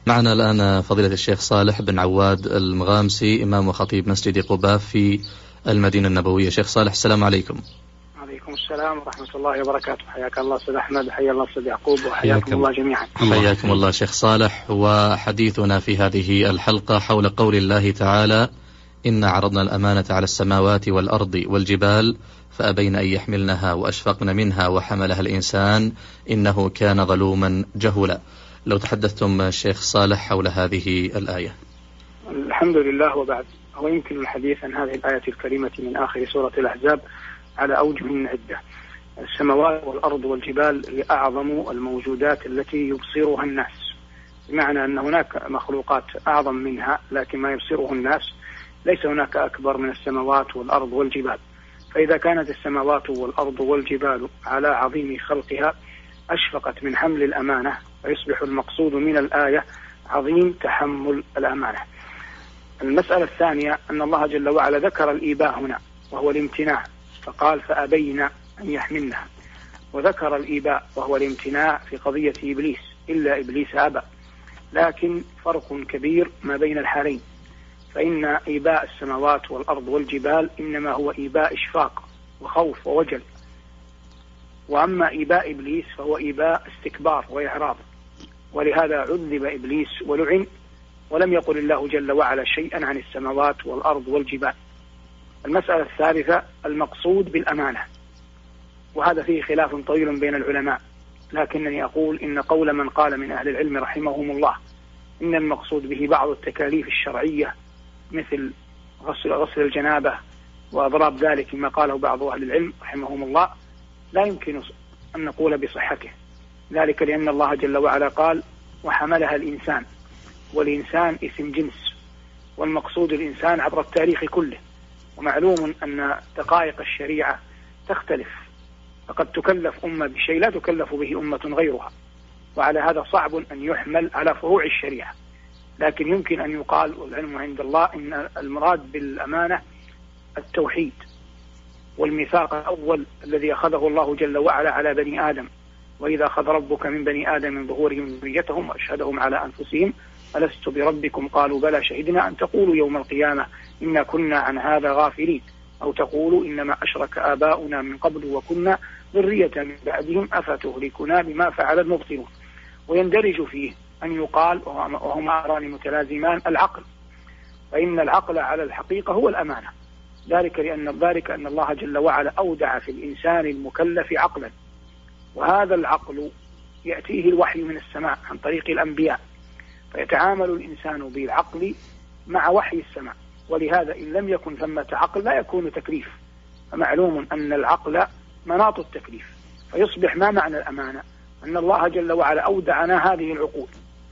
معنا الآن فضيلة الشيخ صالح بن عواد المغامسي، إمام وخطيب مسجد قباء في المدينة النبوية. شيخ صالح، السلام عليكم. وعليكم السلام ورحمة الله وبركاته. حياك الله أستاذ أحمد، حيا الله أستاذ يعقوب، وحياكم الله جميعا. حياكم الله شيخ صالح. وحديثنا في هذه الحلقة حول قول الله تعالى: إنا عرضنا الأمانة على السماوات والأرض والجبال فأبين أن يحملنها وأشفقن منها وحملها الإنسان إنه كان ظلوما جهولا. لو تحدثتم شيخ صالح حول هذه الآية. الحمد لله، وبعد. ويمكن الحديث عن هذه الآية الكريمة من آخر سورة الأحزاب على أوجه عدة. السماوات والأرض والجبال هي أعظم الموجودات التي يبصرها الناس، بمعنى أن هناك مخلوقات أعظم منها لكن ما يبصره الناس. ليس هناك أكبر من السماوات والأرض والجبال. فإذا كانت السماوات والأرض والجبال على عظيم خلقها أشفقت من حمل الأمانة، فيصبح المقصود من الآية عظيم تحمل الأمانة. المسألة الثانية أن الله جل وعلا ذكر الإيباء هنا وهو الامتناع، فقال فأبين أن يحملنها، وذكر الإيباء وهو الامتناع في قضية إبليس، إلا إبليس أبى. لكن فرق كبير ما بين الحالين، فإن إيباء السماوات والأرض والجبال إنما هو إيباء إشفاق وخوف ووجل، وأما إيباء إبليس فهو إيباء استكبار وإعراض، ولهذا عذب إبليس ولعن، ولم يقل الله جل وعلا شيئا عن السماوات والأرض والجبال. المسألة الثالثة المقصود بالأمانة، وهذا فيه خلاف طويل بين العلماء، لكنني أقول إن قول من قال من أهل العلم رحمهم الله إن المقصود به بعض التكاليف الشرعية مثل غسل الجنابة وأضراب ذلك مما قاله بعض أهل العلم رحمهم الله، لا يمكن أن نقول بصحته، ذلك لأن الله جل وعلا قال وحملها الإنسان، والإنسان اسم جنس، والمقصود الإنسان عبر التاريخ كله. ومعلوم أن دقائق الشريعة تختلف، فقد تكلف أمة بشيء لا تكلف به أمة غيرها، وعلى هذا صعب أن يحمل على فروع الشريعة. لكن يمكن أن يقال، والعلم عند الله، إن المراد بالأمانة التوحيد والميثاق الأول الذي أخذه الله جل وعلا على بني آدم: وإذا أخذ ربك من بني آدم من ظهورهم ذريتهم وأشهدهم على أنفسهم ألست بربكم قالوا بلى شهدنا أن تقولوا يوم القيامة إنا كنا عن هذا غافلين، أو تقولوا إنما أشرك آباؤنا من قبل وكنا ذرية من بعدهم أفتهلكنا بما فعل المبطلون. ويندرج فيه أن يقال، وهما أمران متلازمان: العقل، فإن العقل على الحقيقة هو الأمانة، ذلك أن الله جل وعلا أودع في الإنسان المكلف عقلا، وهذا العقل يأتيه الوحي من السماء عن طريق الأنبياء، فيتعامل الإنسان بالعقل مع وحي السماء، ولهذا إن لم يكن ثمة عقل لا يكون تكليف. فمعلوم أن العقل مناط التكليف، فيصبح ما معنى الأمانة؟ أن الله جل وعلا أودعنا هذه العقول،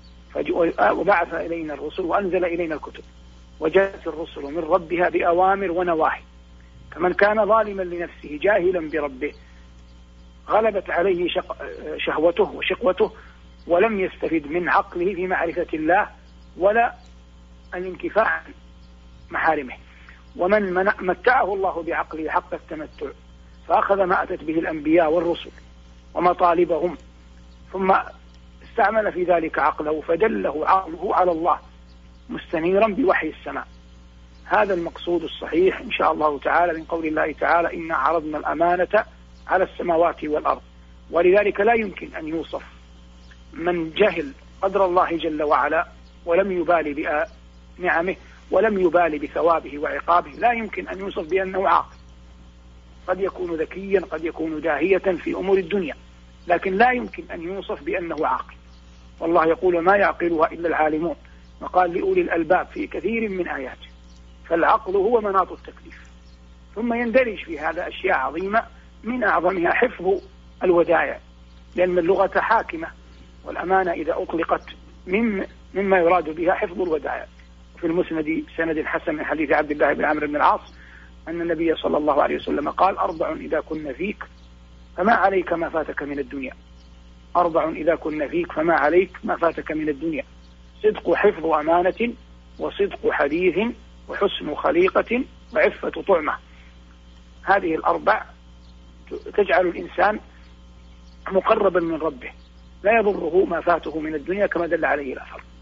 وبعث إلينا الرسل وأنزل إلينا الكتب، وجاءت الرسل من ربها بأوامر ونواهي، فمن كان ظالما لنفسه جاهلا بربه غلبت عليه شهوته وشقوته، ولم يستفد من عقله في معرفة الله ولا الانكفاء عن محارمه. ومن متعه الله بعقله حق التمتع فأخذ ما أتت به الأنبياء والرسل ومطالبهم، ثم استعمل في ذلك عقله فدله عقله على الله مستنيرا بوحي السماء. هذا المقصود الصحيح إن شاء الله تعالى من قول الله تعالى إنا عرضنا الأمانة على السماوات والأرض. ولذلك لا يمكن أن يوصف من جهل قدر الله جل وعلا ولم يبالي بنعمه ولم يبالي بثوابه وعقابه، لا يمكن أن يوصف بأنه عاقل. قد يكون ذكيا، قد يكون داهية في أمور الدنيا، لكن لا يمكن أن يوصف بأنه عاقل. والله يقول ما يعقلها إلا العالمون، وقال لأولي الألباب في كثير من آياته. فالعقل هو مناط التكليف. ثم يندرج في هذا أشياء عظيمة، من أعظمها حفظ الودائع، لأن اللغة حاكمة، والأمانة إذا أطلقت مما يراد بها حفظ الودائع. في المسند سند حسن من حديث عبد الله بن عمرو بن العاص أن النبي صلى الله عليه وسلم قال 4 إذا كن فيك فما عليك ما فاتك من الدنيا. 4 إذا كن فيك فما عليك ما فاتك من الدنيا: صدق حفظ أمانة، وصدق حديث، وحسن خليقة، وعفة طعمة. هذه ال4 تجعل الإنسان مقربا من ربه، لا يضره ما فاته من الدنيا كما دل عليه الأثر.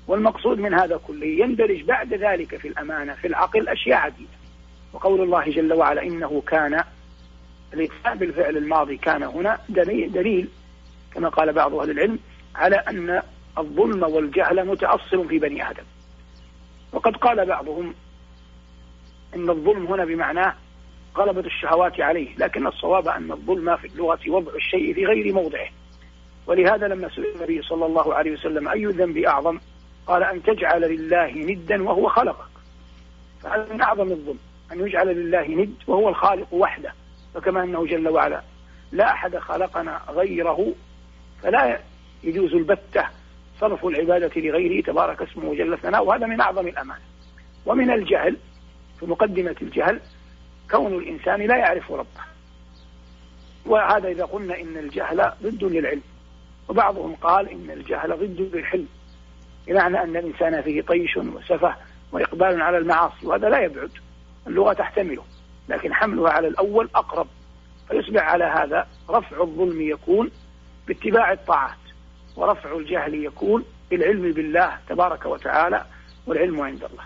والمقصود من هذا كله يندرج بعد ذلك في الأمانة في العقل أشياء عديدة. وقول الله جل وعلا إنه كان، الإتيان بالفعل الماضي كان هنا دليل كما قال بعض أهل العلم على أن الظلم والجهل متأصل في بني آدم. وقد قال بعضهم إن الظلم هنا بمعنى غلبة الشهوات عليه، لكن الصواب أن الظلم في اللغة وضع الشيء في غير موضعه. ولهذا لما سئل النبي صلى الله عليه وسلم أي ذنب أعظم قال أن تجعل لله ندا وهو خلقك. فهذا من أعظم الظلم أن يجعل لله ند وهو الخالق وحده، فكما أنه جل وعلا لا أحد خلقنا غيره فلا يجوز البتة صرف العبادة لغيره تبارك اسمه وجل ثناؤه، وهذا من أعظم الأمانة. ومن الجهل في مقدمة الجهل كون الإنسان لا يعرف ربه، وهذا إذا قلنا إن الجهل ضد للعلم. وبعضهم قال إن الجهل ضد للحلم، بمعنى أن الإنسان فيه طيش وسفه وإقبال على المعاصي، وهذا لا يبعد، اللغة تحتمله، لكن حملها على الأول أقرب. فيصبح على هذا رفع الظلم يكون باتباع الطاعات، ورفع الجهل يكون بالعلم بالله تبارك وتعالى، والعلم عند الله.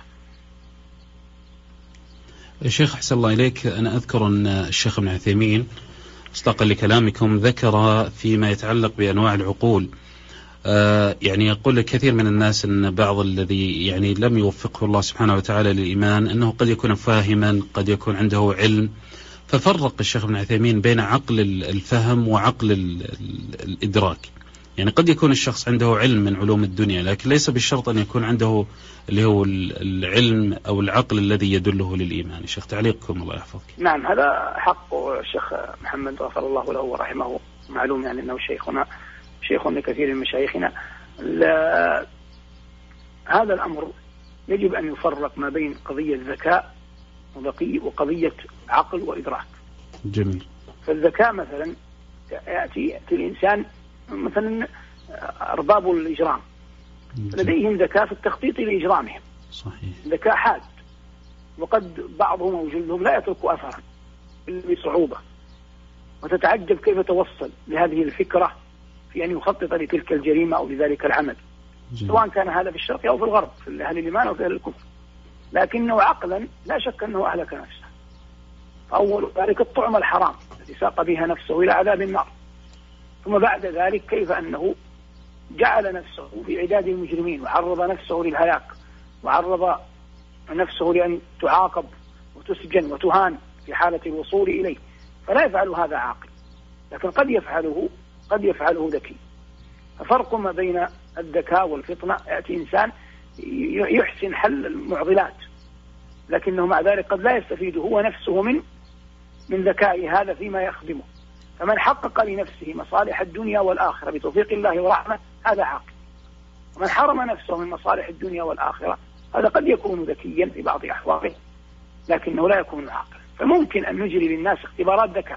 الشيخ أحسن الله إليك، أنا أذكر أن الشيخ ابن عثيمين مصداقا لكلامكم ذكر فيما يتعلق بأنواع العقول، يعني يقول كثير من الناس أن بعض الذي يعني لم يوفقه الله سبحانه وتعالى للإيمان أنه قد يكون فاهما، قد يكون عنده علم. ففرق الشيخ ابن عثيمين بين عقل الفهم وعقل الإدراك. يعني قد يكون الشخص عنده علم من علوم الدنيا، لكن ليس بالشرط أن يكون عنده اللي هو العلم أو العقل الذي يدله للإيمان. الشيخ تعليقكم الله يحفظك. نعم، هذا حق الشيخ محمد غفر الله له ورحمه، معلوم يعني أنه شيخ لكثير من مشايخنا. هذا الأمر يجب أن يفرق ما بين قضية ذكاء وقضية عقل وإدراك. جميل. فالذكاء مثلا يأتي الإنسان مثلا أرباب الإجرام لديهم ذكاء في التخطيط لإجرامهم، صحيح، ذكاء حاد، وقد بعضهم أو جلهم لا يترك أثرا إلا بصعوبة، وتتعجب كيف توصل لهذه الفكرة في أن يخطط لتلك الجريمة أو لذلك العمل، سواء كان هذا في الشرق أو في الغرب، في أهل الإيمان أو في أهل الكفر، لكنه عقلا لا شك أنه أهلك نفسه. أول ذلك الطعم الحرام الذي ساق بها نفسه إلى عذاب النار، ثم بعد ذلك كيف أنه جعل نفسه في عداد المجرمين، وعرض نفسه للهلاك، وعرض نفسه لأن تعاقب وتسجن وتهان في حالة الوصول إليه. فلا يفعل هذا عاقل، لكن قد يفعله ذكي. ففرق ما بين الذكاء والفطنة، يأتي إنسان يحسن حل المعضلات، لكنه مع ذلك قد لا يستفيد هو نفسه من ذكاء هذا فيما يخدمه. فمن حقق لنفسه مصالح الدنيا والآخرة بتوفيق الله ورحمة هذا عاقل، ومن حرم نفسه من مصالح الدنيا والآخرة هذا قد يكون ذكيا في بعض أحواله لكنه لا يكون عاقلا. فممكن أن نجري للناس اختبارات ذكاء،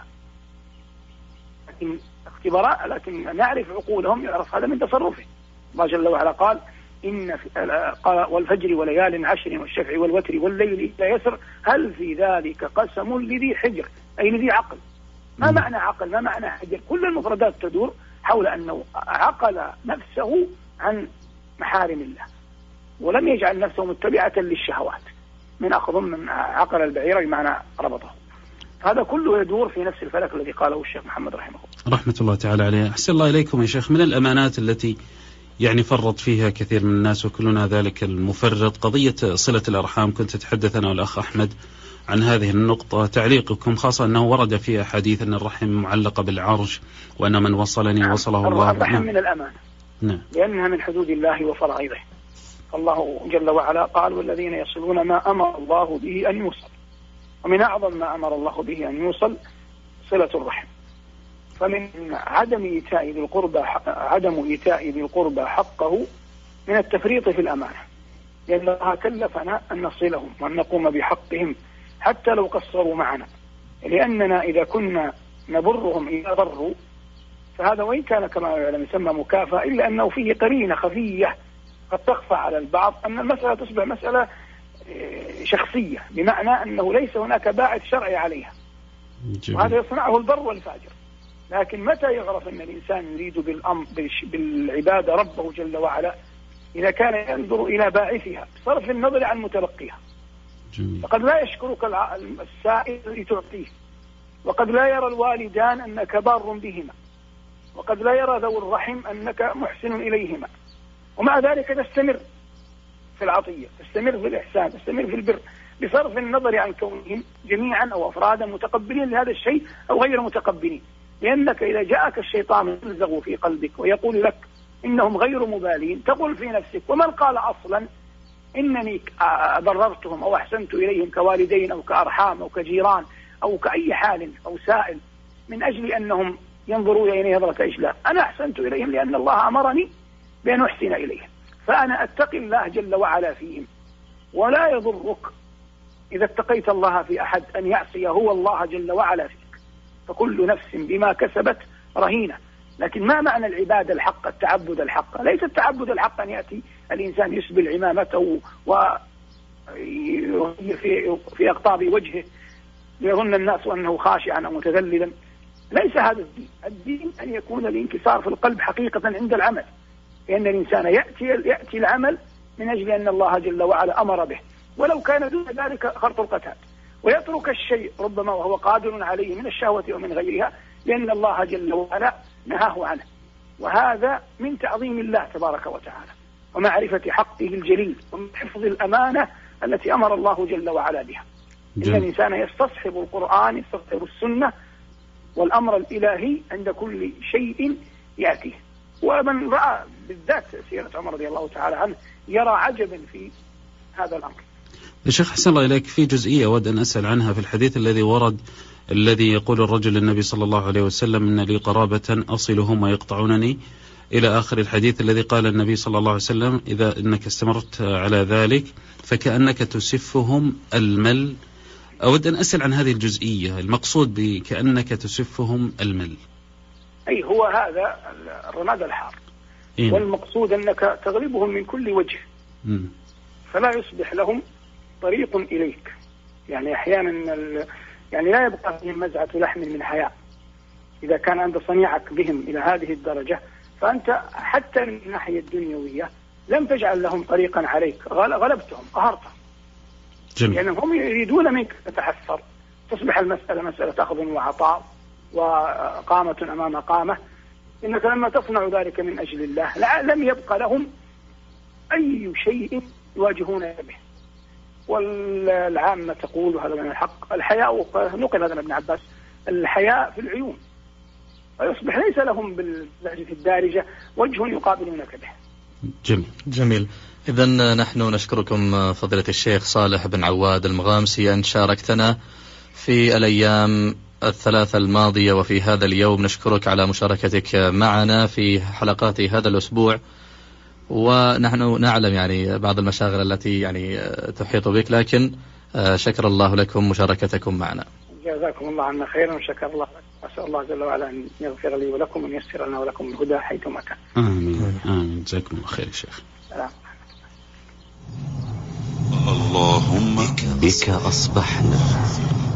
لكن نعرف عقولهم يعرف هذا من تصرفه. الله جل وعلا قال والفجر وليال عشر والشفع والوتر والليل إذا يسر هل في ذلك قسم لذي حجر، أي لذي عقل. ما معنى عقل؟ ما معنى حجر؟ كل المفردات تدور حول أنه عقل نفسه عن محارم الله، ولم يجعل نفسه متبعة للشهوات، من أخذ من عقل البعير بمعنى ربطه. هذا كله يدور في نفس الفلك الذي قاله الشيخ محمد رحمه الله رحمة الله تعالى عليه. أحسن الله إليكم يا شيخ. من الأمانات التي يعني فرط فيها كثير من الناس وكلنا ذلك المفرط قضية صلة الأرحام. كنت أتحدث أنا والأخ أحمد عن هذه النقطة، تعليقكم خاصة أنه ورد فيها حديث أن الرحم معلقة بالعرش، وأن من وصلني وصله الله. الرحم من الأمانة، نعم، لأنها من حدود الله وفرائضه. الله جل وعلا قال والذين يصلون ما أمر الله به أن يوصل، ومن أعظم ما أمر الله به أن يوصل صلة الرحم. فمن عدم إيتاء ذي القربى حقه من التفريط في الأمانة، لأن الله كلفنا أن نصلهم وأن نقوم بحقهم حتى لو قصروا معنا، لأننا إذا كنا نبرهم إذا ضروا فهذا وإن كان كما يعلم يسمى مكافأة، إلا أنه فيه قرينة خفية قد تخفى على البعض أن المسألة تصبح مسألة شخصية، بمعنى أنه ليس هناك باعث شرعي عليها، وهذا يصنعه البر والفاجر. لكن متى يعرف أن الإنسان يريد بالعبادة ربه جل وعلا إذا كان ينظر إلى باعثها بصرف النظر عن متلقيها. فقد لا يشكرك السائل الذي تعطيه، وقد لا يرى الوالدان أنك بار بهما، وقد لا يرى ذو الرحم أنك محسن إليهما، ومع ذلك تستمر في العطية، تستمر في الإحسان، تستمر في البر، بصرف النظر عن كونهم جميعا أو أفرادا متقبلين لهذا الشيء أو غير متقبلين. لأنك إذا جاءك الشيطان يلزغ في قلبك ويقول لك إنهم غير مبالين، تقول في نفسك ومن قال أصلا إنني بررتهم أو أحسنت إليهم كوالدين أو كأرحام أو كجيران أو كأي حال أو سائل من أجل أنهم ينظروا إلي نظرة إجلال. أنا أحسنت إليهم لأن الله أمرني بأن أحسن إليهم، فأنا أتقي الله جل وعلا فيهم. ولا يضرك إذا اتقيت الله في أحد أن يعصي هو الله جل وعلا فيك، فكل نفس بما كسبت رهينة. لكن ما معنى العبادة الحق، التعبد الحق؟ ليس التعبد الحق أن يأتي الإنسان يسبل عمامته في أقطاب وجهه ليظن الناس أنه خاشعا أو متذللا. ليس هذا الدين. الدين أن يكون الانكسار في القلب حقيقة عند العمل، لأن الإنسان يأتي العمل من أجل أن الله جل وعلا أمر به، ولو كان دون ذلك خرط القتال، ويترك الشيء ربما وهو قادر عليه من الشهوة ومن غيرها لأن الله جل وعلا نهاه عنه. وهذا من تعظيم الله تبارك وتعالى ومعرفة حقه الجليل وحفظ الأمانة التي أمر الله جل وعلا بها. إن الإنسان يستصحب القرآن، يستصحب السنة والأمر الإلهي عند كل شيء يأتيه. ومن رأى بالذات سيرة عمر رضي الله تعالى عنه يرى عجبا في هذا الأمر. الشيخ حسن الله إليك، في جزئية أود أن أسأل عنها في الحديث الذي ورد، الذي يقول الرجل للنبي صلى الله عليه وسلم إن لي قرابة أصلهم ويقطعونني، إلى آخر الحديث الذي قال النبي صلى الله عليه وسلم إذا إنك استمرت على ذلك فكأنك تسفهم المل. أود أن أسأل عن هذه الجزئية، المقصود بكأنك تسفهم المل. أي هو هذا الرماد الحار، والمقصود أنك تغلبهم من كل وجه فلا يصبح لهم طريق إليك. يعني أحيانا يعني لا يبقى فيهم مزعة لحم من حياء. إذا كان عند صنيعك بهم إلى هذه الدرجة فأنت حتى من الناحية الدنيوية لم تجعل لهم طريقا عليك، غلبتهم، قهرتهم. لأنهم هم يريدون منك تتحسر، تصبح المسألة مسألة أخذ وعطاء وقامة أمام قامة. إنك لما تصنع ذلك من أجل الله لم يبقى لهم أي شيء يواجهون به. والعامة تقول هذا من الحق، الحياء نقل هذا ابن عباس، الحياء في العيون، ويصبح ليس لهم باللهجة الدارجة وجه يقابلونك به. جميل. إذن نحن نشكركم فضيلة الشيخ صالح بن عواد المغامسي أن شاركتنا في الأيام الثلاثة الماضية وفي هذا اليوم. نشكرك على مشاركتك معنا في حلقات هذا الأسبوع، ونحن نعلم يعني بعض المشاغل التي يعني تحيط بك، لكن شكر الله لكم مشاركتكم معنا. جزاكم الله عنا خيرا وشكر الله. أسأل الله جل وعلا أن يغفر لي ولكم وأن ييسر لنا ولكم الهدى حيثما كان. آمين آمين. جزاكم الله خير يا شيخ. اللهم بك أصبحنا